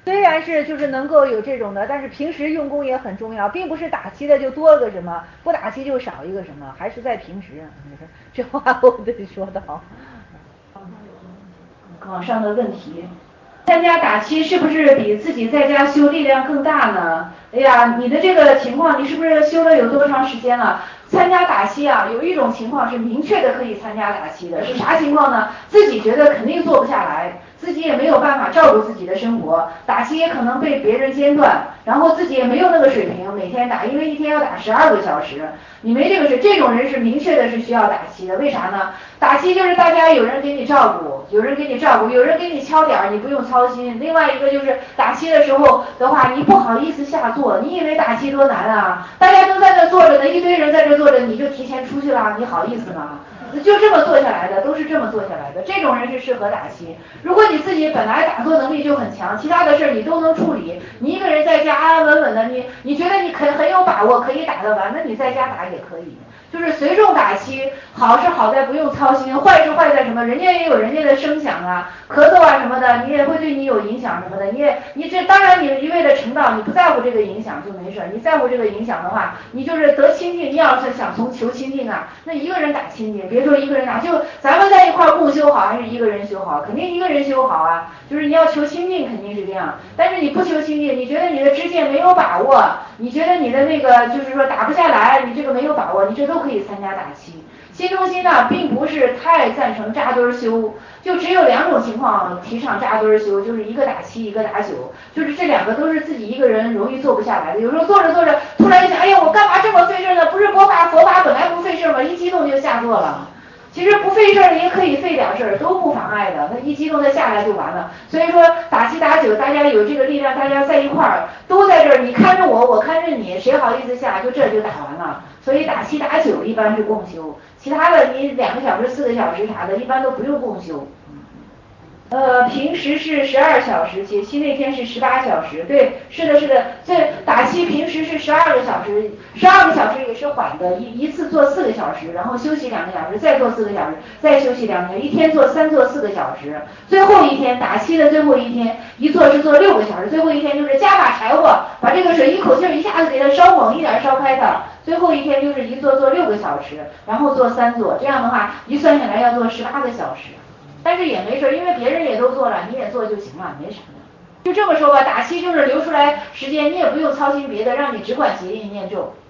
虽然是就是能够有这种的，但是平时用功也很重要，并不是打七的就多个什么，不打七就少一个什么，还是在平时。这话我得说到。 网上的问题，参加打七是不是比自己在家修力量更大呢？哎呀，你的这个情况，你是不是修了有多长时间了？参加打七啊，有一种情况是明确的可以参加打七的，是啥情况呢？自己觉得肯定做不下来，自己也没有办法照顾自己的生活，打七也可能被别人间断，然后自己也没有那个水平每天打，因为一天要打12个小时，你没这个水，这种人是明确的是需要打七的，为啥呢？打七就是大家有人给你照顾，有人给你照顾，有人给你敲点，你不用操心。另外一个就是打七的时候的话，你不好意思下坐，你以为打七多难啊？大家都在这坐着呢，一堆人在这坐着，你就提前出去了，你好意思吗？就这么做下来的，都是这么做下来的。这种人是适合打七。如果你自己本来打坐能力就很强，其他的事你都能处理，你一个人在家安安稳稳的，你觉得你很有把握可以打得完，那你在家打也可以。就是随众打七，好是好在不用操心，坏是坏在什么？人家也有人家的声响啊，咳嗽啊什么的，你也会对你有影响什么的。你这当然你一味的成道，你不在乎这个影响就没事。你在乎这个影响的话，你就是得清净。你要是想求清净啊，那一个人打清净，别说一个人打，就咱们在一块共修好，还是一个人修好？肯定一个人修好啊。就是你要求清净，肯定是这样。但是你不求清净，你觉得你的知见没有把握，你觉得你的那个就是说打不下来，你这个没有把握，你这都可以参加打七。新中心呢，并不是太赞成扎堆修，就只有2种情况提倡扎堆修，就是一个打七，一个打九，就是这2个都是自己一个人容易做不下来的。有时候做着做着，突然一想，哎呀，我干嘛这么费事呢？不是佛法本来不费事吗？一激动就下座了。其实不费事儿也可以费点事儿，都不妨碍的。他一激动他下来就完了。所以说打七打九，大家有这个力量，大家在一块儿都在这儿，你看着我，我看着你，谁好意思下？就这就打完了。所以打七打九一般是共修，其他的你2个小时、4个小时啥的，一般都不用共修。平时是12小时，解期那天是18小时。对，是的，是的，这打七平时是12个小时，12个小时也是缓的，一次做4个小时，然后休息2个小时，再做4个小时，再休息2个小时，一天做3做4个小时。最后一天打七的最后一天，一做是做6个小时，最后一天就是加把柴火，把这个水一口气一下子给它烧猛一点，烧开它。最后一天就是一做6个小时，然后做3做，这样的话一算下来要做18个小时。但是也没事，因为别人也都做了，你也做就行了，没啥的。就这么说吧，打七就是留出来时间，你也不用操心别的，让你只管结印念咒。